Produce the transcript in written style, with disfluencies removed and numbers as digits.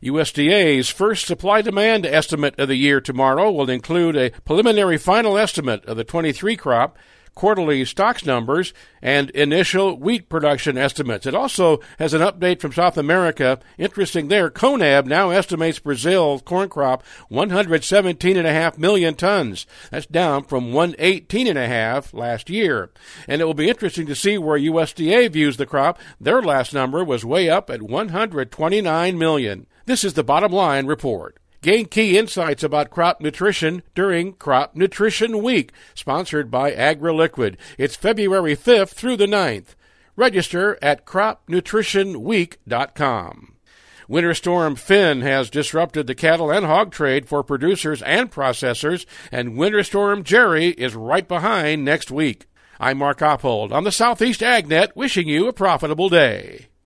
USDA's first supply-demand estimate of the year tomorrow will include a preliminary final estimate of the 23 crop, quarterly stocks numbers, and initial wheat production estimates. It also has an update from South America. Interesting there, CONAB now estimates Brazil's corn crop 117.5 million tons. That's down from 118.5 last year. And it will be interesting to see where USDA views the crop. Their last number was way up at 129 million. This is the Bottom Line Report. Gain key insights about crop nutrition during Crop Nutrition Week, sponsored by AgriLiquid. It's February 5th through the 9th. Register at cropnutritionweek.com. Winter Storm Finn has disrupted the cattle and hog trade for producers and processors, and Winter Storm Jerry is right behind next week. I'm Mark Oppold on the Southeast AgNet, wishing you a profitable day.